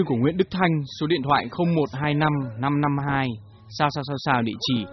thư của Nguyễn Đức Thanh, số điện thoại 0125 552 sao địa chỉ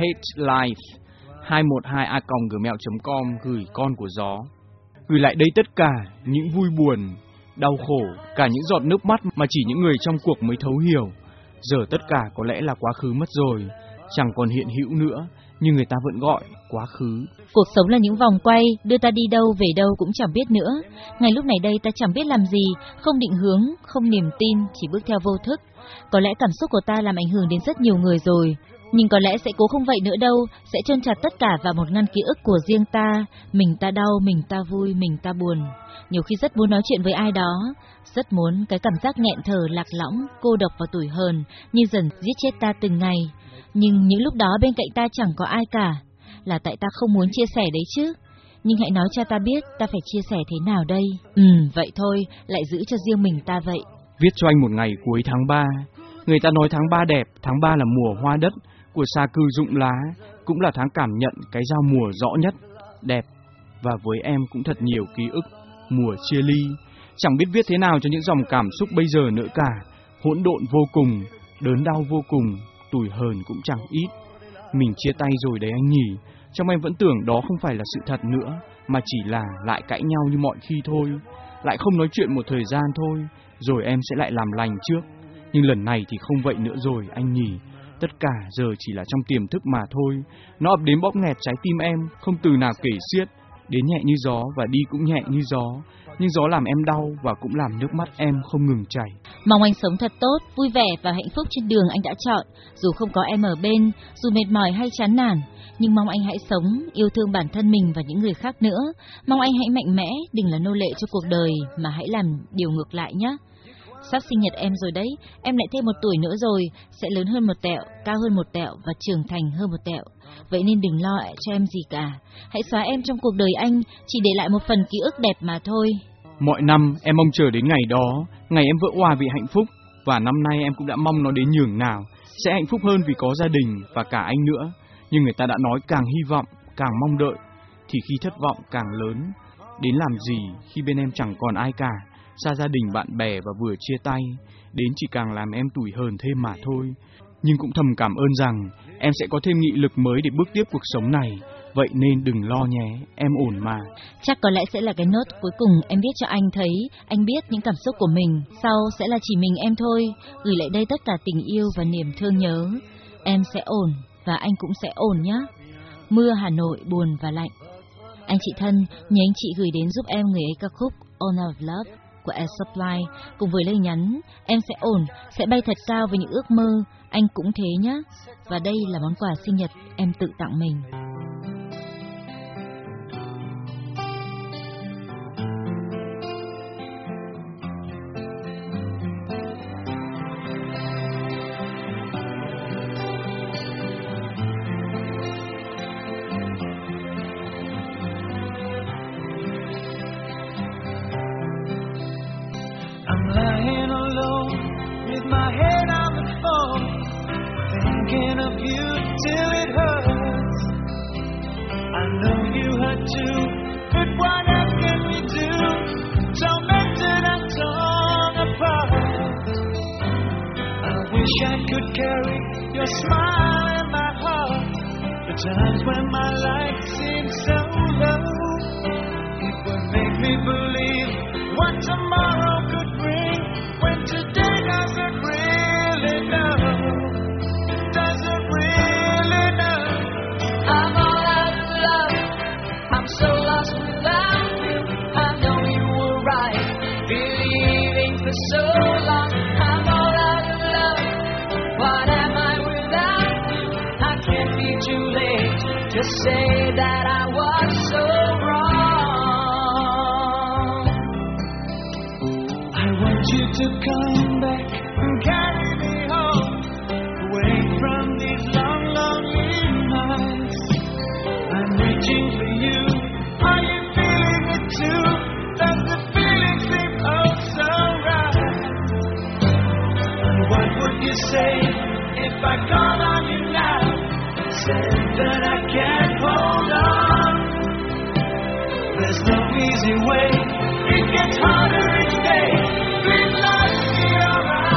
hatelife212a@gmail.com, gửi con của gió. Gửi lại đây tất cả những vui buồn, đau khổ, cả những giọt nước mắt mà chỉ những người trong cuộc mới thấu hiểu. Giờ tất cả có lẽ là quá khứ mất rồi, chẳng còn hiện hữu nữa, nhưng người ta vẫn gọi quá khứ. Cuộc sống là những vòng quay, đưa ta đi đâu về đâu cũng chẳng biết nữa. Ngay lúc này đây ta chẳng biết làm gì, không định hướng, không niềm tin, chỉ bước theo vô thức. Có lẽ cảm xúc của ta làm ảnh hưởng đến rất nhiều người rồi, nhưng có lẽ sẽ cố không vậy nữa đâu, sẽ chôn chặt tất cả vào một ngăn ký ức của riêng ta. Mình ta đau, mình ta vui, mình ta buồn. Nhiều khi rất muốn nói chuyện với ai đó, rất muốn cái cảm giác nghẹn thở, lạc lõng, cô độc và tủi hờn như dần giết chết ta từng ngày. Nhưng những lúc đó bên cạnh ta chẳng có ai cả, là tại ta không muốn chia sẻ đấy chứ. Nhưng hãy nói cho ta biết ta phải chia sẻ thế nào đây. Vậy thôi, lại giữ cho riêng mình ta vậy. Viết cho anh một ngày cuối tháng 3. Người ta nói tháng 3 đẹp, tháng 3 là mùa hoa đất, của sa cư rụng lá, cũng là tháng cảm nhận cái giao mùa rõ nhất, đẹp. Và với em cũng thật nhiều ký ức, mùa chia ly. Chẳng biết viết thế nào cho những dòng cảm xúc bây giờ nữa cả, hỗn độn vô cùng, đớn đau vô cùng, tủi hờn cũng chẳng ít. Mình chia tay rồi đấy anh nhỉ, trong em vẫn tưởng đó không phải là sự thật nữa, mà chỉ là lại cãi nhau như mọi khi thôi, lại không nói chuyện một thời gian thôi, rồi em sẽ lại làm lành trước. Nhưng lần này thì không vậy nữa rồi anh nhỉ. Tất cả giờ chỉ là trong tiềm thức mà thôi. Nó ập đến bóp nghẹt trái tim em, không từ nào kể xiết, đến nhẹ như gió và đi cũng nhẹ như gió. Nhưng gió làm em đau và cũng làm nước mắt em không ngừng chảy. Mong anh sống thật tốt, vui vẻ và hạnh phúc trên đường anh đã chọn. Dù không có em ở bên, dù mệt mỏi hay chán nản, nhưng mong anh hãy sống, yêu thương bản thân mình và những người khác nữa. Mong anh hãy mạnh mẽ, đừng là nô lệ cho cuộc đời, mà hãy làm điều ngược lại nhé. Sắp sinh nhật em rồi đấy, em lại thêm 1 tuổi nữa rồi, sẽ lớn hơn 1 tẹo, cao hơn 1 tẹo và trưởng thành hơn 1 tẹo. Vậy nên đừng lo cho em gì cả, hãy xóa em trong cuộc đời anh, chỉ để lại một phần ký ức đẹp mà thôi. Mọi năm em mong chờ đến ngày đó, ngày em vỡ òa vì hạnh phúc, và năm nay em cũng đã mong nó đến nhường nào, sẽ hạnh phúc hơn vì có gia đình và cả anh nữa. Nhưng người ta đã nói càng hy vọng, càng mong đợi, thì khi thất vọng càng lớn. Đến làm gì khi bên em chẳng còn ai cả, xa gia đình bạn bè và vừa chia tay, đến chỉ càng làm em tủi hờn thêm mà thôi. Nhưng cũng thầm cảm ơn rằng em sẽ có thêm nghị lực mới để bước tiếp cuộc sống này. Vậy nên đừng lo nhé, em ổn mà. Chắc có lẽ sẽ là cái nốt cuối cùng em viết cho anh thấy, anh biết những cảm xúc của mình. Sau sẽ là chỉ mình em thôi, gửi lại đây tất cả tình yêu và niềm thương nhớ. Em sẽ ổn và anh cũng sẽ ổn nhé. Mưa Hà Nội buồn và lạnh. Anh chị thân, nhờ anh chị gửi đến giúp em người ấy ca khúc Honor of Love của Air Supply cùng với lời nhắn em sẽ ổn, sẽ bay thật cao với những ước mơ, anh cũng thế nhé. Và đây là món quà sinh nhật em tự tặng mình. I'm lying alone with my head on the phone, thinking of you till it hurts. I know you hurt too, but what else can we do? Tormented and torn apart. I wish I could carry your smile in my heart. The times when my life seemed so low, it would make me believe what tomorrow could bring, when today doesn't really know, doesn't really know. I'm all out of love, I'm so lost without you. I know you were right, believing for so long. I'm all out of love, what am I without you? I can't be too late to say that I was so wrong. I want you to come back and carry me home, away from these long, lonely nights. I'm reaching for you, are you feeling it too? Does the feeling seem oh so right? And what would you say if I called on you now, said that I can't hold on? There's no easy way, it gets harder each day. Please let me alright.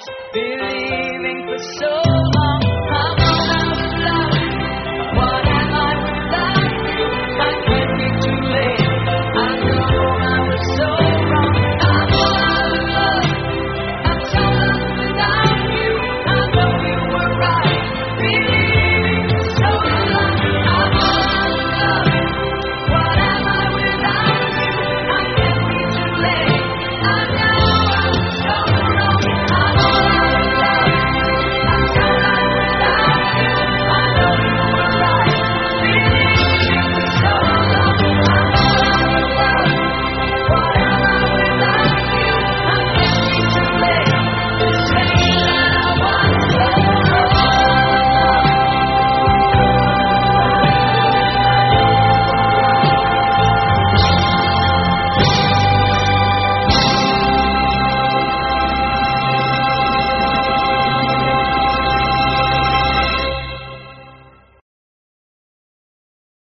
believing for so